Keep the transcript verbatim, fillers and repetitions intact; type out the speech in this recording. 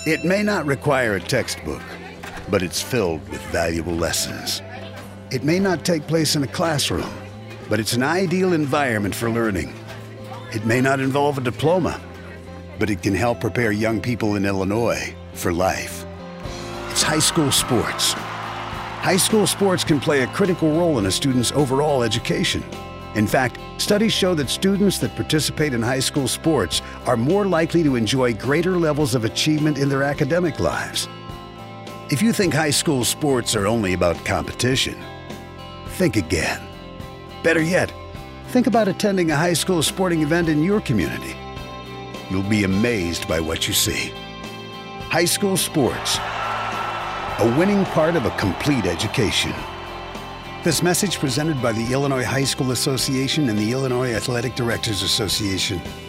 It may not require a textbook, but it's filled with valuable lessons. It may not take place in a classroom, but it's an ideal environment for learning. It may not involve a diploma, but it can help prepare young people in Illinois for life. It's high school sports. High school sports can play a critical role in a student's overall education. In fact, studies show that students that participate in high school sports are more likely to enjoy greater levels of achievement in their academic lives. If you think high school sports are only about competition, think again. Better yet, think about attending a high school sporting event in your community. You'll be amazed by what you see. High school sports, a winning part of a complete education. This message presented by the Illinois High School Association and the Illinois Athletic Directors Association.